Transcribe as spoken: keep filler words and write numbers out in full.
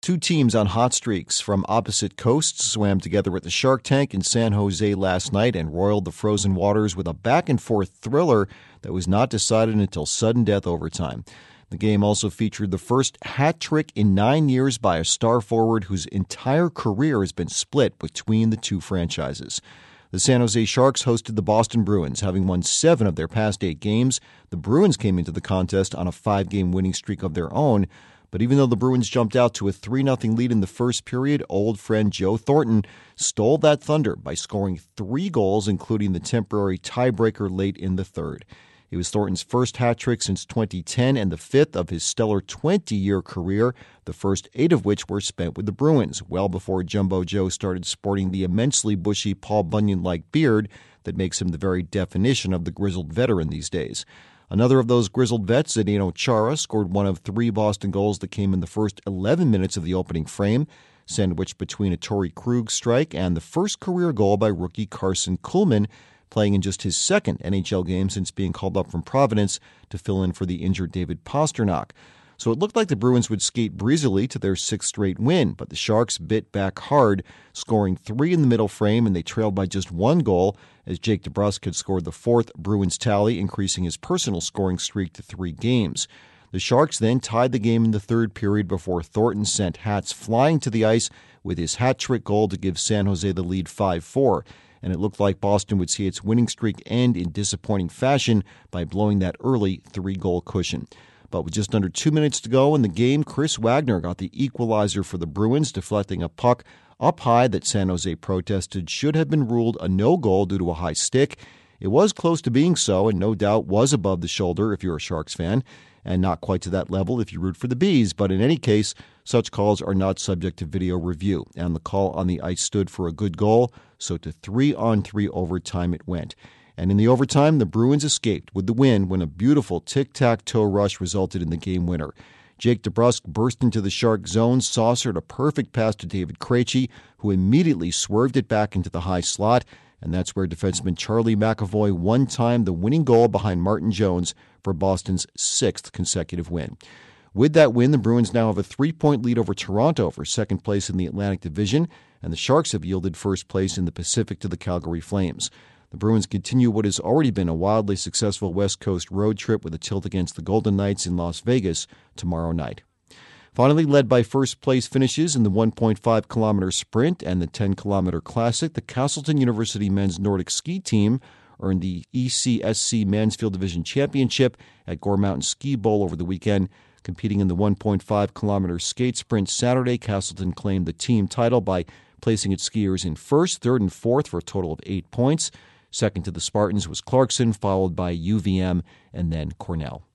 Two teams on hot streaks from opposite coasts swam together at the Shark Tank in San Jose last night and roiled the frozen waters with a back-and-forth thriller that was not decided until sudden death overtime. The game also featured the first hat trick in nine years by a star forward whose entire career has been split between the two franchises. The San Jose Sharks hosted the Boston Bruins, having won seven of their past eight games. The Bruins came into the contest on a five-game winning streak of their own. But even though the Bruins jumped out to a three nothing lead in the first period, old friend Joe Thornton stole that thunder by scoring three goals, including the temporary tiebreaker late in the third. It was Thornton's first hat trick since twenty ten and the fifth of his stellar twenty-year career, the first eight of which were spent with the Bruins, well before Jumbo Joe started sporting the immensely bushy Paul Bunyan-like beard that makes him the very definition of the grizzled veteran these days. Another of those grizzled vets, Zdeno Chara, scored one of three Boston goals that came in the first eleven minutes of the opening frame, sandwiched between a Torrey Krug strike and the first career goal by rookie Carson Kuhlman, playing in just his second N H L game since being called up from Providence to fill in for the injured David Pastrnak. So it looked like the Bruins would skate breezily to their sixth straight win, but the Sharks bit back hard, scoring three in the middle frame, and they trailed by just one goal as Jake DeBrusk had scored the fourth Bruins tally, increasing his personal scoring streak to three games. The Sharks then tied the game in the third period before Thornton sent hats flying to the ice with his hat-trick goal to give San Jose the lead five four, and it looked like Boston would see its winning streak end in disappointing fashion by blowing that early three-goal cushion. But with just under two minutes to go in the game, Chris Wagner got the equalizer for the Bruins, deflecting a puck up high that San Jose protested should have been ruled a no-goal due to a high stick. It was close to being so, and no doubt was above the shoulder if you're a Sharks fan, and not quite to that level if you root for the Bees. But in any case, such calls are not subject to video review, and the call on the ice stood for a good goal, so to three-on-three overtime it went. And in the overtime, the Bruins escaped with the win when a beautiful tic-tac-toe rush resulted in the game winner. Jake DeBrusk burst into the Shark zone, saucered a perfect pass to David Krejci, who immediately swerved it back into the high slot, and that's where defenseman Charlie McAvoy one-timed the winning goal behind Martin Jones for Boston's sixth consecutive win. With that win, the Bruins now have a three-point lead over Toronto for second place in the Atlantic Division, and the Sharks have yielded first place in the Pacific to the Calgary Flames. The Bruins continue what has already been a wildly successful West Coast road trip with a tilt against the Golden Knights in Las Vegas tomorrow night. Finally, led by first-place finishes in the one point five kilometer sprint and the ten kilometer classic, the Castleton University men's Nordic ski team earned the E C S C Mansfield Division Championship at Gore Mountain Ski Bowl over the weekend. Competing in the one point five kilometer skate sprint Saturday, Castleton claimed the team title by placing its skiers in first, third, and fourth for a total of eight points. Second to the Spartans was Clarkson, followed by U V M and then Cornell.